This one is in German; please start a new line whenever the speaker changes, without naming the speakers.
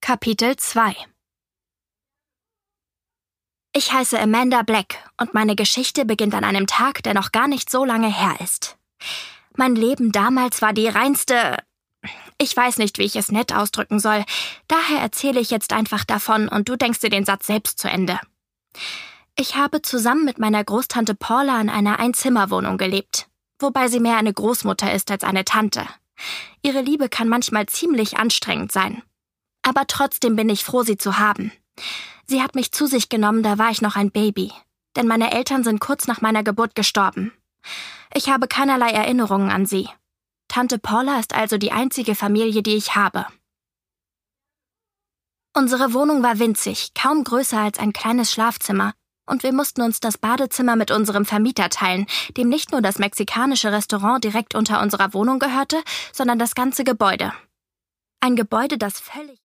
Kapitel 2. Ich heiße Amanda Black und meine Geschichte beginnt an einem Tag, der noch gar nicht so lange her ist. Mein Leben damals war die reinste... Ich weiß nicht, wie ich es nett ausdrücken soll. Daher erzähle ich jetzt einfach davon und du denkst dir den Satz selbst zu Ende. Ich habe zusammen mit meiner Großtante Paula in einer Einzimmerwohnung gelebt, wobei sie mehr eine Großmutter ist als eine Tante. Ihre Liebe kann manchmal ziemlich anstrengend sein. Aber trotzdem bin ich froh, sie zu haben. Sie hat mich zu sich genommen, da war ich noch ein Baby, denn meine Eltern sind kurz nach meiner Geburt gestorben. Ich habe keinerlei Erinnerungen an sie. Tante Paula ist also die einzige Familie, die ich habe. Unsere Wohnung war winzig, kaum größer als ein kleines Schlafzimmer, und wir mussten uns das Badezimmer mit unserem Vermieter teilen, dem nicht nur das mexikanische Restaurant direkt unter unserer Wohnung gehörte, sondern das ganze Gebäude. Ein Gebäude, das völlig